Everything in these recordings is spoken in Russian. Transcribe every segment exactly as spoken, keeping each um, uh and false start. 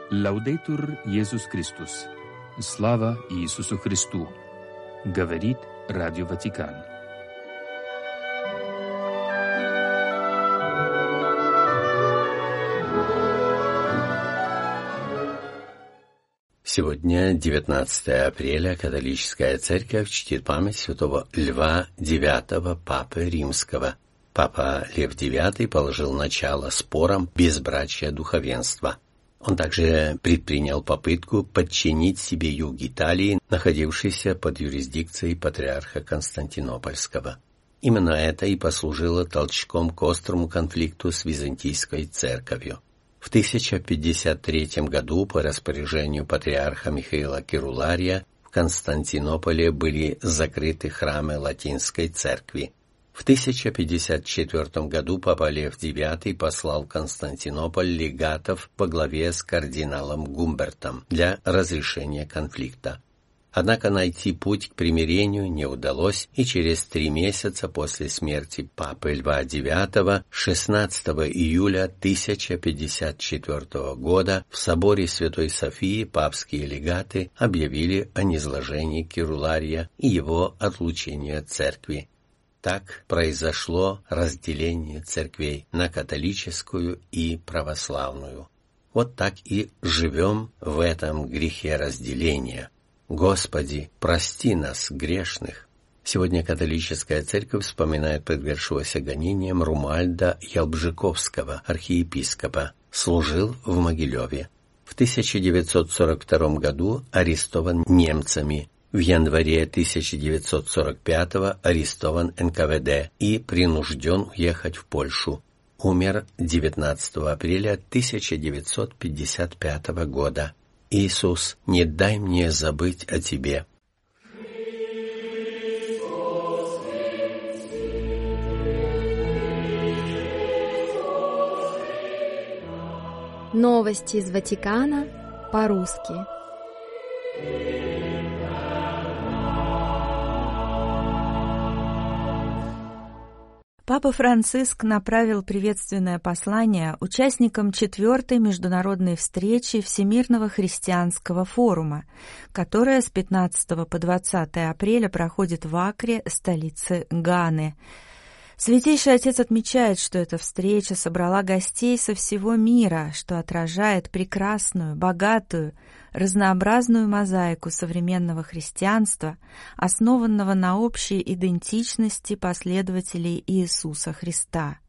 Лаудейтур Иисус Христос. Слава Иисусу Христу. Говорит Радио Ватикан. Сегодня, девятнадцатое апреля, католическая церковь чтит память святого Льва девятого, папы римского. Папа Лев девятый положил начало спорам безбрачия духовенства. Он также предпринял попытку подчинить себе юг Италии, находившийся под юрисдикцией патриарха Константинопольского. Именно это и послужило толчком к острому конфликту с византийской церковью. В тысяча пятьдесят третьем году по распоряжению патриарха Михаила Керулария в Константинополе были закрыты храмы латинской церкви. В тысяча пятьдесят четвертом году папа Лев девятый послал в Константинополь легатов во главе с кардиналом Гумбертом для разрешения конфликта. Однако найти путь к примирению не удалось, и через три месяца после смерти папы Льва девятого, шестнадцатого июля тысяча пятьдесят четвертого года, в соборе Святой Софии папские легаты объявили о низложении Керулария и его отлучении от церкви. Так произошло разделение церквей на католическую и православную. Вот так и живем в этом грехе разделения. Господи, прости нас, грешных. Сегодня католическая церковь вспоминает подвергшегося гонениям Румальда Ялбжиковского, архиепископа, служил в Могилеве. В тысяча девятьсот сорок втором году арестован немцами, в январе тысяча девятьсот сорок пятого арестован эн ка вэ дэ и принужден уехать в Польшу. Умер девятнадцатого апреля тысяча девятьсот пятьдесят пятого года. Иисус, не дай мне забыть о Тебе. Новости из Ватикана по-русски. Папа Франциск направил приветственное послание участникам четвертой международной встречи Всемирного христианского форума, которая с пятнадцатого по двадцатое апреля проходит в Акре, столице Ганы. Святейший Отец отмечает, что эта встреча собрала гостей со всего мира, что отражает прекрасную, богатую, разнообразную мозаику современного христианства, основанного на общей идентичности последователей Иисуса Христа.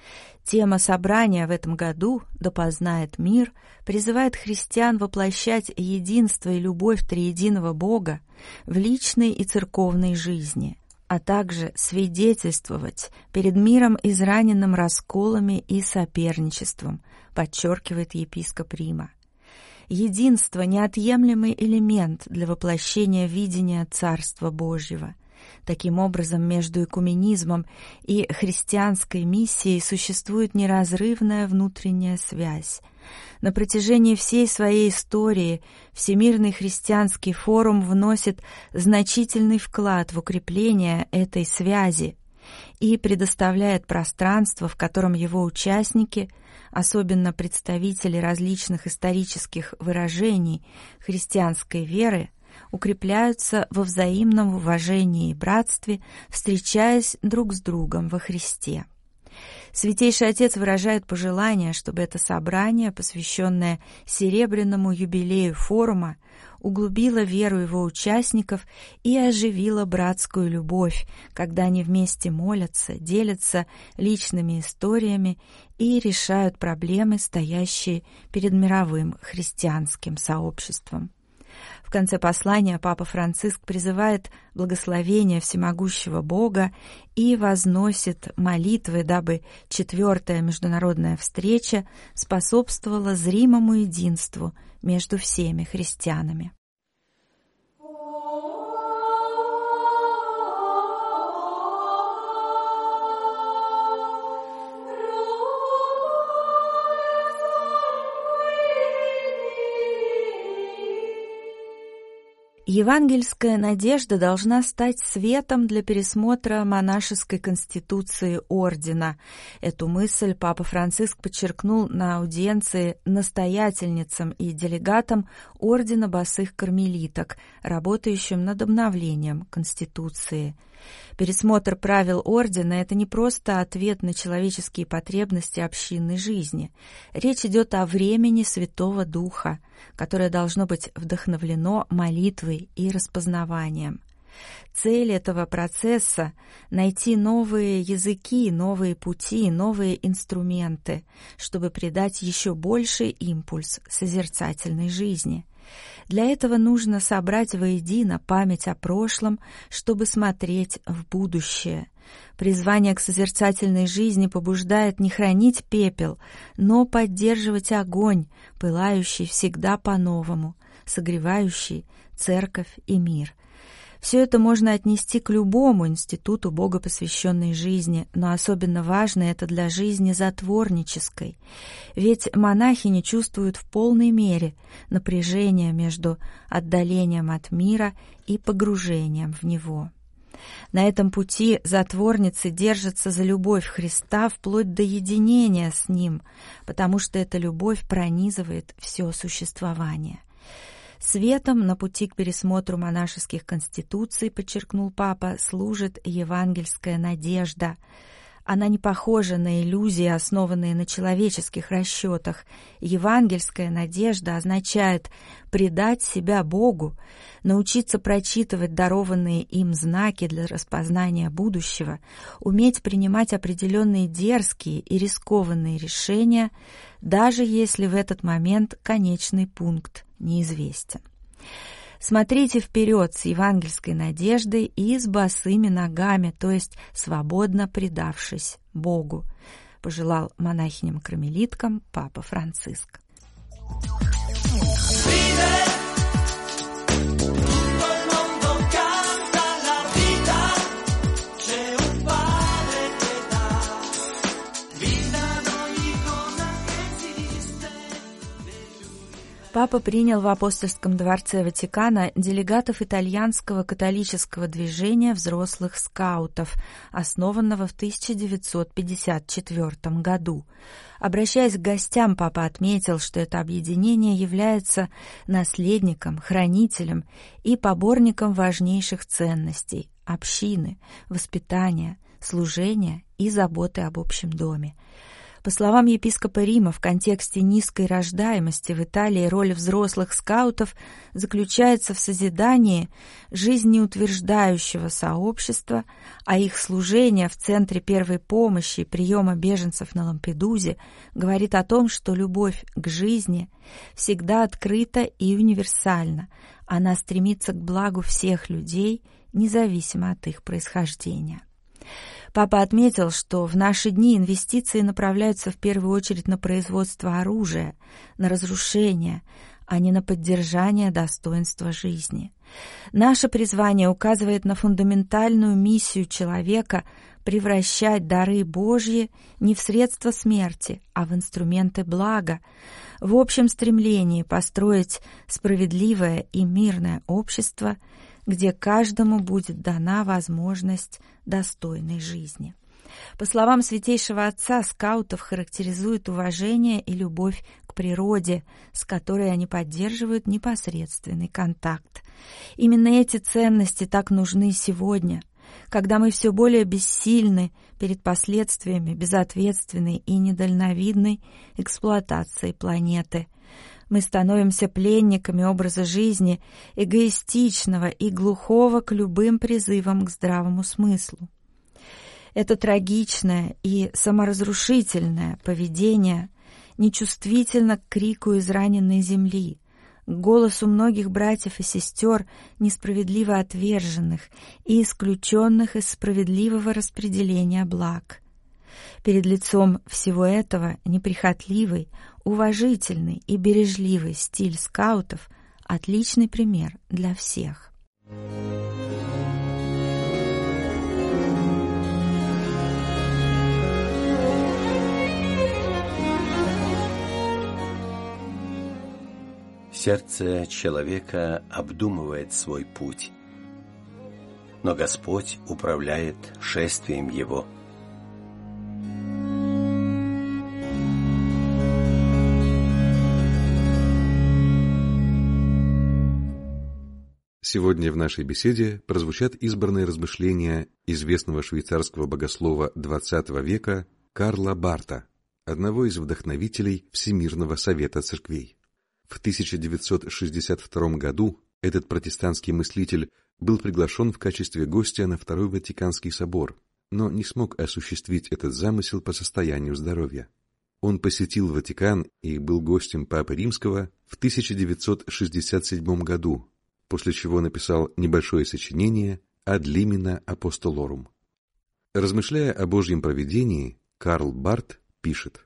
Тема собрания в этом году «Да познает мир» призывает христиан воплощать единство и любовь триединого Бога в личной и церковной жизни, а также свидетельствовать перед миром, израненным расколами и соперничеством, подчеркивает епископ Рима. Единство – неотъемлемый элемент для воплощения видения Царства Божьего. Таким образом, между экуменизмом и христианской миссией существует неразрывная внутренняя связь. На протяжении всей своей истории Всемирный христианский форум вносит значительный вклад в укрепление этой связи и предоставляет пространство, в котором его участники, особенно представители различных исторических выражений христианской веры, укрепляются во взаимном уважении и братстве, встречаясь друг с другом во Христе. Святейший Отец выражает пожелание, чтобы это собрание, посвященное серебряному юбилею форума, углубило веру его участников и оживило братскую любовь, когда они вместе молятся, делятся личными историями и решают проблемы, стоящие перед мировым христианским сообществом. В конце послания Папа Франциск призывает благословения всемогущего Бога и возносит молитвы, дабы четвертая международная встреча способствовала зримому единству между всеми христианами. Евангельская надежда должна стать светом для пересмотра монашеской конституции ордена. Эту мысль папа Франциск подчеркнул на аудиенции настоятельницам и делегатам ордена босых кармелиток, работающим над обновлением конституции. Пересмотр правил ордена – это не просто ответ на человеческие потребности общинной жизни. Речь идет о времени Святого Духа, которое должно быть вдохновлено молитвой и распознаванием. Цель этого процесса – найти новые языки, новые пути, новые инструменты, чтобы придать еще больший импульс созерцательной жизни. Для этого нужно собрать воедино память о прошлом, чтобы смотреть в будущее. Призвание к созерцательной жизни побуждает не хранить пепел, но поддерживать огонь, пылающий всегда по-новому, согревающий церковь и мир. Все это можно отнести к любому институту богопосвященной жизни, но особенно важно это для жизни затворнической. Ведь монахини чувствуют в полной мере напряжение между отдалением от мира и погружением в него. На этом пути затворницы держатся за любовь Христа вплоть до единения с Ним, потому что эта любовь пронизывает все существование. Светом на пути к пересмотру монашеских конституций, подчеркнул папа, служит евангельская надежда. Она не похожа на иллюзии, основанные на человеческих расчетах. Евангельская надежда означает предать себя Богу, научиться прочитывать дарованные им знаки для распознания будущего, уметь принимать определенные дерзкие и рискованные решения, даже если в этот момент конечный пункт неизвестен. Смотрите вперед с евангельской надеждой и с босыми ногами, то есть свободно предавшись Богу, пожелал монахиням-кармелиткам папа Франциск. Папа принял в Апостольском дворце Ватикана делегатов итальянского католического движения взрослых скаутов, основанного в тысяча девятьсот пятьдесят четвёртом году. Обращаясь к гостям, папа отметил, что это объединение является наследником, хранителем и поборником важнейших ценностей – общины, воспитания, служения и заботы об общем доме. По словам епископа Рима, в контексте низкой рождаемости в Италии роль взрослых скаутов заключается в созидании жизнеутверждающего сообщества, а их служение в Центре первой помощи и приема беженцев на Лампедузе говорит о том, что любовь к жизни всегда открыта и универсальна. Она стремится к благу всех людей, независимо от их происхождения. Папа отметил, что в наши дни инвестиции направляются в первую очередь на производство оружия, на разрушение, а не на поддержание достоинства жизни. Наше призвание указывает на фундаментальную миссию человека превращать дары Божьи не в средства смерти, а в инструменты блага, в общем стремлении построить справедливое и мирное общество, где каждому будет дана возможность достойной жизни. По словам Святейшего Отца, скаутов характеризует уважение и любовь к природе, с которой они поддерживают непосредственный контакт. Именно эти ценности так нужны сегодня, когда мы все более бессильны перед последствиями безответственной и недальновидной эксплуатации планеты. Мы становимся пленниками образа жизни, эгоистичного и глухого к любым призывам к здравому смыслу. Это трагичное и саморазрушительное поведение нечувствительно к крику израненной земли, к голосу многих братьев и сестер, несправедливо отверженных и исключенных из справедливого распределения благ. Перед лицом всего этого неприхотливый, уважительный и бережливый стиль скаутов – отличный пример для всех. Сердце человека обдумывает свой путь, но Господь управляет шествием его. Сегодня в нашей беседе прозвучат избранные размышления известного швейцарского богослова двадцатого века Карла Барта, одного из вдохновителей Всемирного совета церквей. В тысяча девятьсот шестьдесят втором году этот протестантский мыслитель был приглашен в качестве гостя на Второй Ватиканский собор, но не смог осуществить этот замысел по состоянию здоровья. Он посетил Ватикан и был гостем Папы Римского в тысяча девятьсот шестьдесят седьмом году, после чего написал небольшое сочинение «Ad limina apostolorum». Размышляя о Божьем провидении, Карл Барт пишет: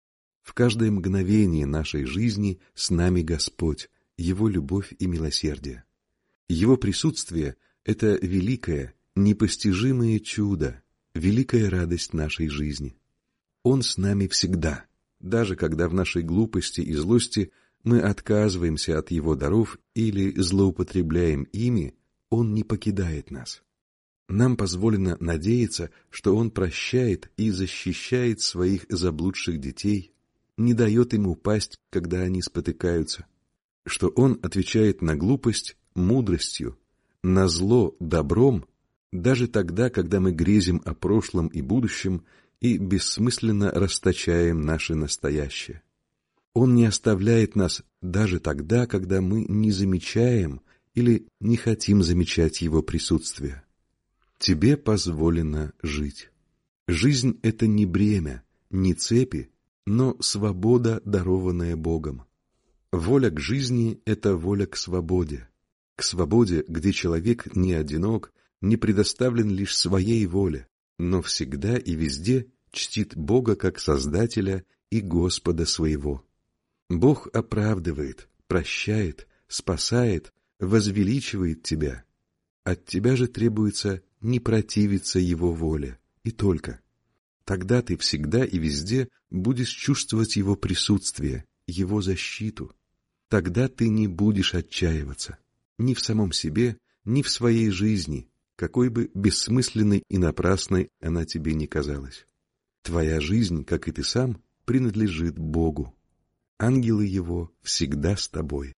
«В каждое мгновение нашей жизни с нами Господь, Его любовь и милосердие. Его присутствие — это великое, непостижимое чудо, великая радость нашей жизни. Он с нами всегда, даже когда в нашей глупости и злости мы отказываемся от Его даров или злоупотребляем ими, Он не покидает нас. Нам позволено надеяться, что Он прощает и защищает своих заблудших детей, не дает им упасть, когда они спотыкаются, что Он отвечает на глупость мудростью, на зло добром, даже тогда, когда мы грезим о прошлом и будущем и бессмысленно расточаем наше настоящее. Он не оставляет нас даже тогда, когда мы не замечаем или не хотим замечать Его присутствие. Тебе позволено жить. Жизнь — это не бремя, не цепи, но свобода, дарованная Богом. Воля к жизни — это воля к свободе. К свободе, где человек не одинок, не предоставлен лишь своей воле, но всегда и везде чтит Бога как Создателя и Господа своего. Бог оправдывает, прощает, спасает, возвеличивает тебя. От тебя же требуется не противиться Его воле, и только. Тогда ты всегда и везде будешь чувствовать Его присутствие, Его защиту. Тогда ты не будешь отчаиваться ни в самом себе, ни в своей жизни, какой бы бессмысленной и напрасной она тебе ни казалась. Твоя жизнь, как и ты сам, принадлежит Богу. Ангелы Его всегда с тобой.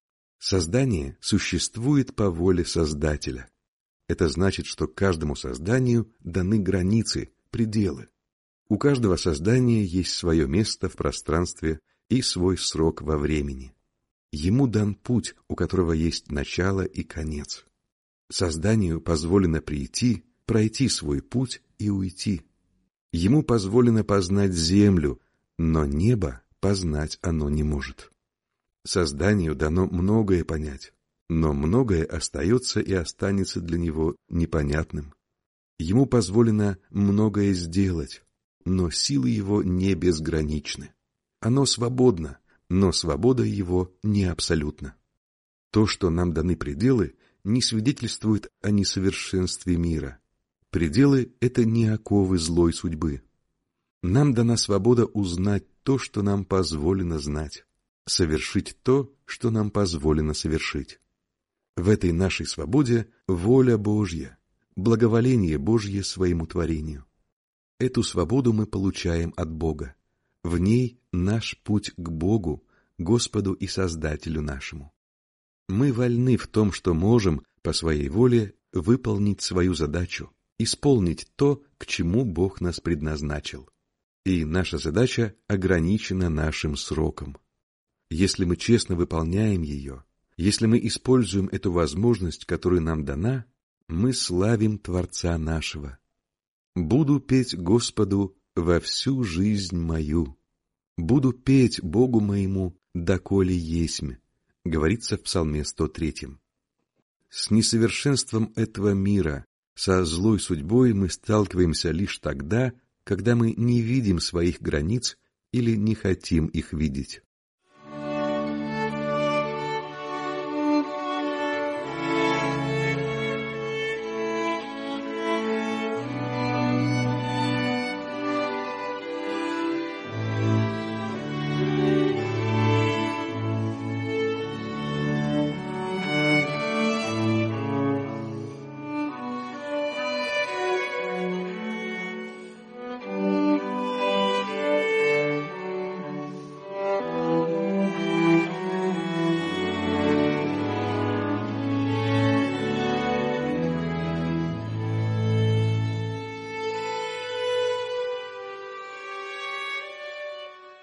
Создание существует по воле Создателя. Это значит, что каждому созданию даны границы, пределы. У каждого создания есть свое место в пространстве и свой срок во времени. Ему дан путь, у которого есть начало и конец. Созданию позволено прийти, пройти свой путь и уйти. Ему позволено познать землю, но небо познать оно не может. Созданию дано многое понять, но многое остается и останется для него непонятным. Ему позволено многое сделать, но силы его не безграничны. Оно свободно, но свобода его не абсолютна. То, что нам даны пределы, не свидетельствует о несовершенстве мира. Пределы — это не оковы злой судьбы. Нам дана свобода узнать то, что нам позволено знать, совершить то, что нам позволено совершить. В этой нашей свободе воля Божья, благоволение Божье своему творению. Эту свободу мы получаем от Бога. В ней наш путь к Богу, Господу и Создателю нашему. Мы вольны в том, что можем по своей воле выполнить свою задачу, исполнить то, к чему Бог нас предназначил. И наша задача ограничена нашим сроком. Если мы честно выполняем ее, если мы используем эту возможность, которая нам дана, мы славим Творца нашего. «Буду петь Господу во всю жизнь мою, буду петь Богу моему, доколе есмь», говорится в Псалме сто третьем. С несовершенством этого мира, со злой судьбой мы сталкиваемся лишь тогда, когда мы не видим своих границ или не хотим их видеть.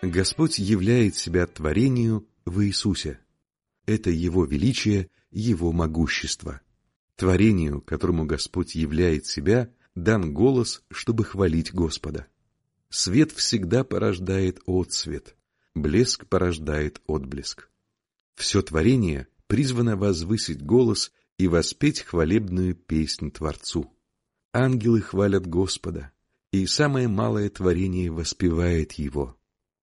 Господь являет себя творению в Иисусе. Это Его величие, Его могущество. Творению, которому Господь являет себя, дан голос, чтобы хвалить Господа. Свет всегда порождает отсвет, блеск порождает отблеск. Все творение призвано возвысить голос и воспеть хвалебную песнь Творцу. Ангелы хвалят Господа, и самое малое творение воспевает Его.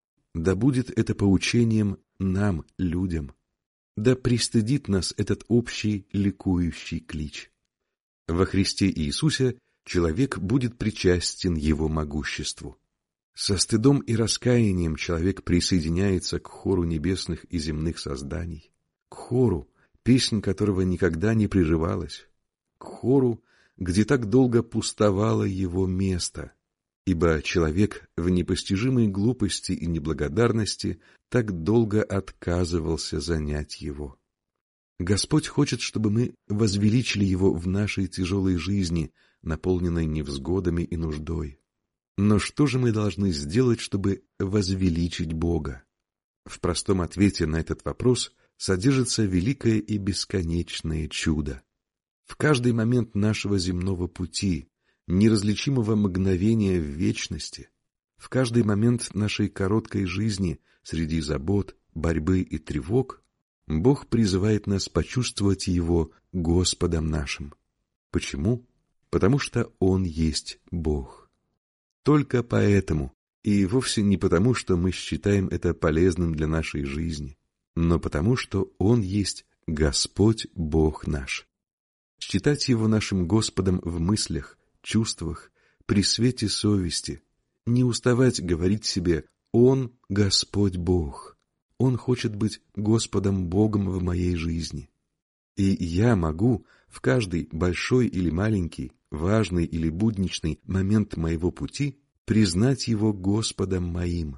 Да будет это поучением нам, людям. Да пристыдит нас этот общий ликующий клич. Во Христе Иисусе человек будет причастен Его могуществу. Со стыдом и раскаянием человек присоединяется к хору небесных и земных созданий, к хору, песнь которого никогда не прерывалась, к хору, где так долго пустовало его место, ибо человек в непостижимой глупости и неблагодарности так долго отказывался занять его. Господь хочет, чтобы мы возвеличили Его в нашей тяжелой жизни, наполненной невзгодами и нуждой. Но что же мы должны сделать, чтобы возвеличить Бога? В простом ответе на этот вопрос содержится великое и бесконечное чудо. В каждый момент нашего земного пути, неразличимого мгновения в вечности, в каждый момент нашей короткой жизни среди забот, борьбы и тревог, Бог призывает нас почувствовать Его Господом нашим. Почему? Потому что Он есть Бог. Только поэтому, и вовсе не потому, что мы считаем это полезным для нашей жизни, но потому, что Он есть Господь Бог наш. Считать Его нашим Господом в мыслях, чувствах, при свете совести, не уставать говорить себе «Он Господь Бог». Он хочет быть Господом Богом в моей жизни. И я могу в каждый большой или маленький, важный или будничный момент моего пути признать Его Господом моим.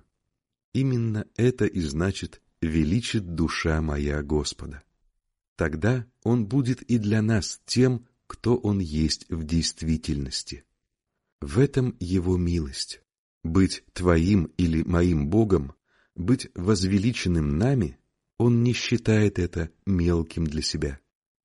Именно это и значит «величит душа моя Господа». Тогда Он будет и для нас тем, кто Он есть в действительности. В этом Его милость. Быть Твоим или моим Богом, быть возвеличенным нами, Он не считает это мелким для себя.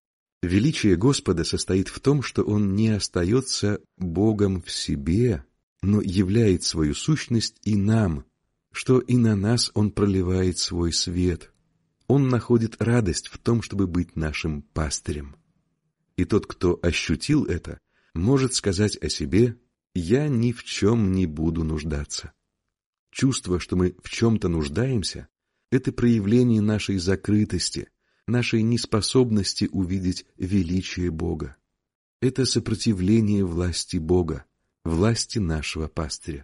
Величие Господа состоит в том, что Он не остается Богом в себе, но являет свою сущность и нам, что и на нас Он проливает свой свет. Он находит радость в том, чтобы быть нашим пастырем. И тот, кто ощутил это, может сказать о себе: «Я ни в чем не буду нуждаться». Чувство, что мы в чем-то нуждаемся, это проявление нашей закрытости, нашей неспособности увидеть величие Бога. Это сопротивление власти Бога, власти нашего пастыря.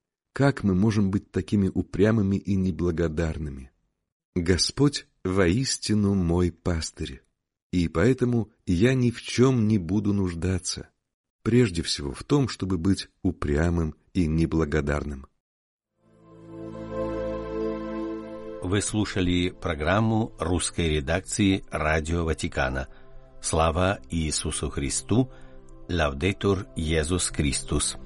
Как мы можем быть такими упрямыми и неблагодарными? Господь воистину мой пастырь, и поэтому я ни в чем не буду нуждаться, прежде всего в том, чтобы быть упрямым и неблагодарным. Вы слушали программу русской редакции Радио Ватикана. Слава Иисусу Христу! Лаудетур Иисус Христос!